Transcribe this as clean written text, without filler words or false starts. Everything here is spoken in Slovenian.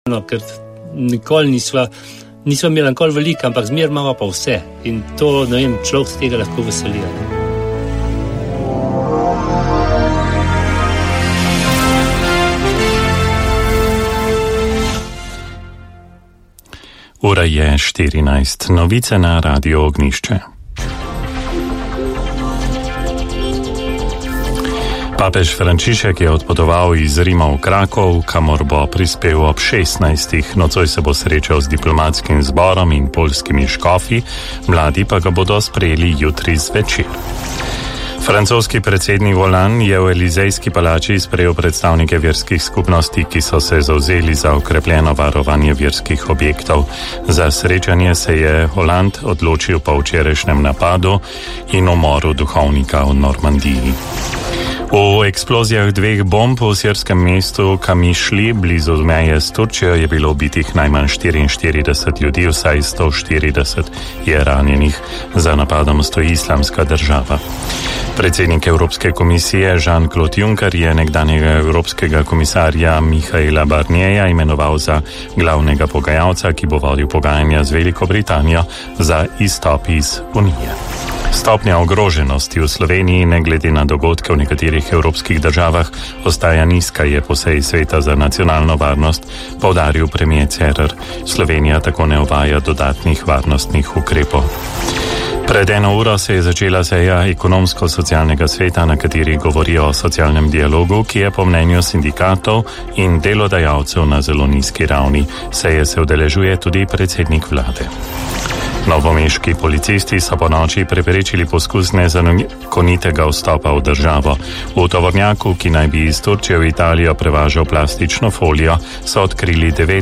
ker nikoli nisva imela nikoli veliko, ampak zmer imamo pa vse. In to, ne vem, človek z tega lahko veseli. Ura je 14. Novice na Radio Ognjišče. Papež Frančišek je odpotoval iz Rima v Krakov, kamor bo prispel ob 16. Nocoj se bo srečal z diplomatskim zborom in poljskimi škofi, mladi pa ga bodo sprejeli jutri zvečer. Francoski predsednik Hollande je v Elizejski palači sprejel predstavnike verskih skupnosti, ki so se zavzeli za okrepljeno varovanje verskih objektov. Za srečanje se je Hollande odločil po včerajšnjem napadu in umoru duhovnika v Normandiji. V eksplozijah dveh bomb v sirskem mestu Kamišli, blizu meje s Turčijo, je bilo ubitih najmanj 44 ljudi, vsaj 140 je ranjenih. Za napadom stoji Islamska država. Predsednik Evropske komisije Jean-Claude Juncker je nekdanjega evropskega komisarja Michaela Barnierja imenoval za glavnega pogajalca, ki bo vodil pogajanja z Veliko Britanijo za izstop iz Unije. Stopnja ogroženosti v Sloveniji, ne glede na dogodke v nekaterih evropskih državah, ostaja nizka, je po seji Sveta za nacionalno varnost poudaril premier Cerar. Slovenija tako ne uvaja dodatnih varnostnih ukrepov. Pred 1 uro se je začela seja ekonomsko-socialnega sveta, na kateri govorijo o socialnem dialogu, ki je po mnenju sindikatov in delodajalcev na zelo nizki ravni. Seje se udeležuje tudi predsednik vlade. Novomeški policisti so po noči preprečili poskus nezakonitega vstopa v državo. V tovornjaku, ki naj bi iz Turčije v Italijo prevažal plastično folijo, so odkrili 9